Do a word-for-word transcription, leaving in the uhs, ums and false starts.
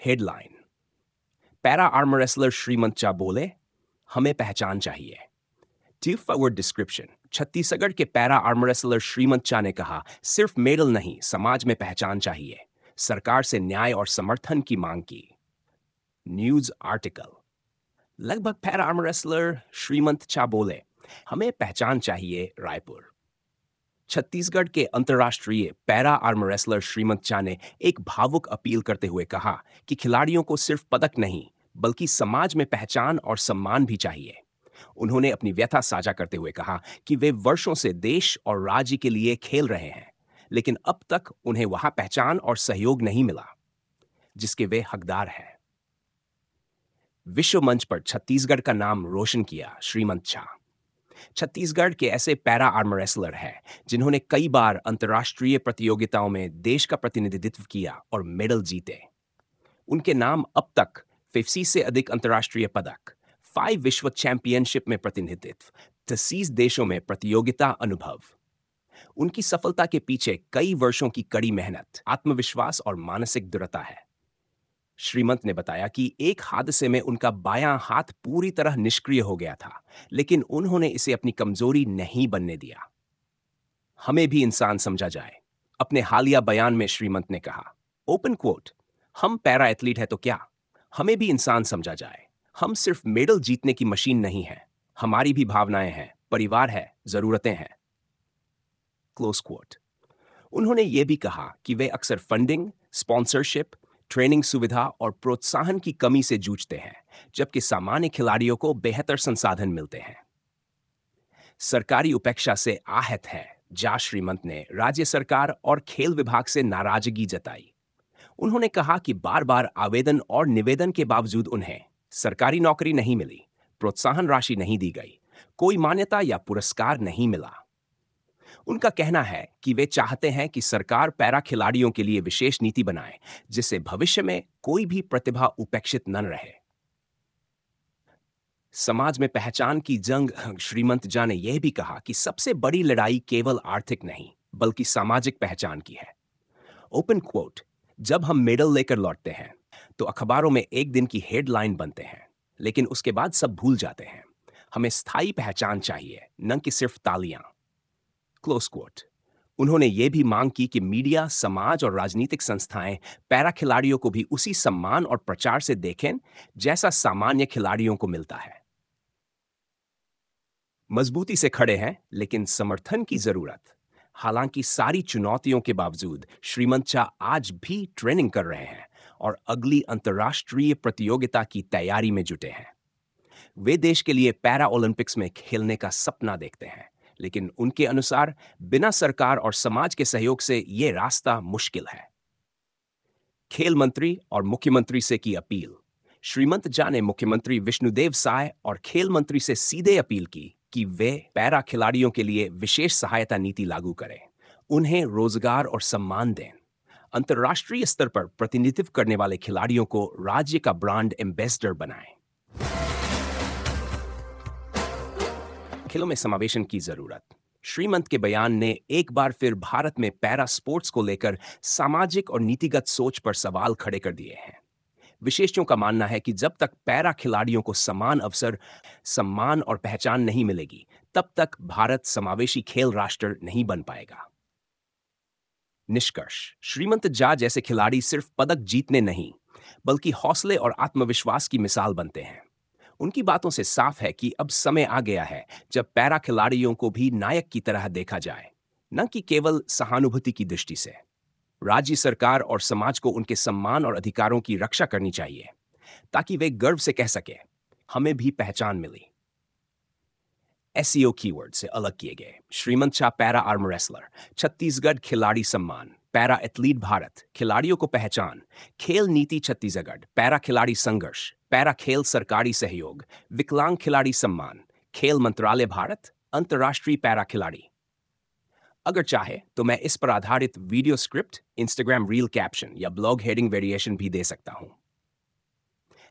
Headline. Para arm wrestler Shrimant चा बोले, हमें पहचान चाहिए। To forward description. छत्तीसगढ़ के पैरा आर्मर रेसलर श्रीमंत चा ने कहा, सिर्फ मेडल नहीं, समाज में पहचान चाहिए। सरकार से न्याय और समर्थन की मांग की। News article. लगभग पैरा आर्मर रेसलर श्रीमंत चा बोले, हमें पहचान चाहिए। रायपुर। छत्तीसगढ़ के अंतर्राष्ट्रीय पैरा आर्मर रेसलर श्रीमंत चा ने एक भावुक अपील करते हुए कहा कि खिलाड़ियों को सिर्फ पदक नहीं, बल्कि समाज में पहचान और सम्मान भी चाहिए। उन्होंने अपनी व्यथा साझा करते हुए कहा कि वे वर्षों से देश और राज्य के लिए खेल रहे हैं, लेकिन अब तक उन्हें वहां पहचान और सहयोग नहीं मिला जिसके वे हकदार हैं। विश्व मंच पर छत्तीसगढ़ का नाम रोशन किया श्रीमंत चा। छत्तीसगढ़ के ऐसे पैरा आर्मर रेसलर हैं जिन्होंने कई बार अंतर्राष्ट्रीय प्रतियोगिताओं में देश का प्रतिनिधित्व किया और मेडल जीते। उनके नाम अब तक पचास से अधिक अंतर्राष्ट्रीय पदक, फाइव विश्व चैंपियनशिप में प्रतिनिधित्व, तीस देशों में प्रतियोगिता अनुभव। उनकी सफलता के पीछे कई वर्षों की कड़ी मेहनत, आत्मविश्वास और मानसिक दृढ़ता है। श्रीमंत ने बताया कि एक हादसे में उनका बायां हाथ पूरी तरह निष्क्रिय हो गया था, लेकिन उन्होंने इसे अपनी कमजोरी नहीं बनने दिया। हमें भी इंसान समझा जाए। अपने हालिया बयान में श्रीमंत ने कहा, ओपन कोट, हम पैरा एथलीट है तो क्या, हमें भी इंसान समझा जाए। हम सिर्फ मेडल जीतने की मशीन नहीं है, हमारी भी भावनाएं हैं, परिवार है, जरूरतें हैं। Close quote. उन्होंने यह भी कहा कि वे अक्सर फंडिंग, स्पॉन्सरशिप, ट्रेनिंग सुविधा और प्रोत्साहन की कमी से जूझते हैं, जबकि सामान्य खिलाड़ियों को बेहतर संसाधन मिलते हैं। सरकारी उपेक्षा से आहत है जा श्रीमंत ने राज्य सरकार और खेल विभाग से नाराजगी जताई। उन्होंने कहा कि बार बार आवेदन और निवेदन के बावजूद उन्हें सरकारी नौकरी नहीं मिली, प्रोत्साहन राशि नहीं दी गई, कोई मान्यता या पुरस्कार नहीं मिला। उनका कहना है कि वे चाहते हैं कि सरकार पैरा खिलाड़ियों के लिए विशेष नीति बनाए, जिससे भविष्य में कोई भी प्रतिभा उपेक्षित न रहे। समाज में पहचान की जंग। श्रीमंत जा ने यह भी कहा कि सबसे बड़ी लड़ाई केवल आर्थिक नहीं, बल्कि सामाजिक पहचान की है। Open quote. जब हम मेडल लेकर लौटते हैं तो अखबारों में एक दिन की हेडलाइन बनते हैं, लेकिन उसके बाद सब भूल जाते हैं। हमें स्थायी पहचान चाहिए, न कि सिर्फ तालियां। Close quote. उन्होंने ये भी मांग की कि मीडिया, समाज और राजनीतिक संस्थाएं पैरा खिलाड़ियों को भी उसी सम्मान और प्रचार से देखें जैसा सामान्य खिलाड़ियों को मिलता है। मजबूती से खड़े हैं, लेकिन समर्थन की जरूरत। हालांकि सारी चुनौतियों के बावजूद श्रीमंत चा आज भी ट्रेनिंग कर रहे हैं और अगली अंतर्राष्ट्रीय प्रतियोगिता की तैयारी में जुटे हैं। वे देश के लिए पैरा ओलंपिक्स में खेलने का सपना देखते हैं, लेकिन उनके अनुसार बिना सरकार और समाज के सहयोग से यह रास्ता मुश्किल है। खेल मंत्री और मुख्यमंत्री से की अपील। श्रीमंत जा ने मुख्यमंत्री विष्णुदेव साय और खेल मंत्री से सीधे अपील की कि वे पैरा खिलाड़ियों के लिए विशेष सहायता नीति लागू करें, उन्हें रोजगार और सम्मान दें, अंतर्राष्ट्रीय स्तर पर प्रतिनिधित्व करने वाले खिलाड़ियों को राज्य का ब्रांड एम्बेसडर बनाएं। खेलों में समावेशन की जरूरत। श्रीमंत के बयान ने एक बार फिर भारत में पैरा स्पोर्ट्स को लेकर सामाजिक और नीतिगत सोच पर सवाल खड़े कर दिए हैं। विशेषज्ञों का मानना है कि जब तक पैरा खिलाड़ियों को समान अवसर, सम्मान और पहचान नहीं मिलेगी, तब तक भारत समावेशी खेल राष्ट्र नहीं बन पाएगा। निष्कर्ष। श्रीमंत जा जैसे खिलाड़ी सिर्फ पदक जीतने नहीं, बल्कि हौसले और आत्मविश्वास की मिसाल बनते हैं। उनकी बातों से साफ है कि अब समय आ गया है जब पैरा खिलाड़ियों को भी नायक की तरह देखा जाए, न कि केवल सहानुभूति की दृष्टि से। राज्य सरकार और समाज को उनके सम्मान और अधिकारों की रक्षा करनी चाहिए, ताकि वे गर्व से कह सके, हमें भी पहचान मिली। एसईओ कीवर्ड से अलग किए गए। श्रीमंत चा पैरा आर्मर रेसलर, छत्तीसगढ़ खिलाड़ी सम्मान, पैरा एथलीट भारत, खिलाड़ियों को पहचान, खेल नीति छत्तीसगढ़, पैरा खिलाड़ी संघर्ष, पैरा खेल सरकारी सहयोग, विकलांग खिलाड़ी सम्मान, खेल मंत्रालय भारत, अंतर्राष्ट्रीय पैरा खिलाड़ी। अगर चाहे तो मैं इस पर आधारित video script, Instagram reel caption या ब्लॉग हेडिंग वेरिएशन भी दे सकता हूं।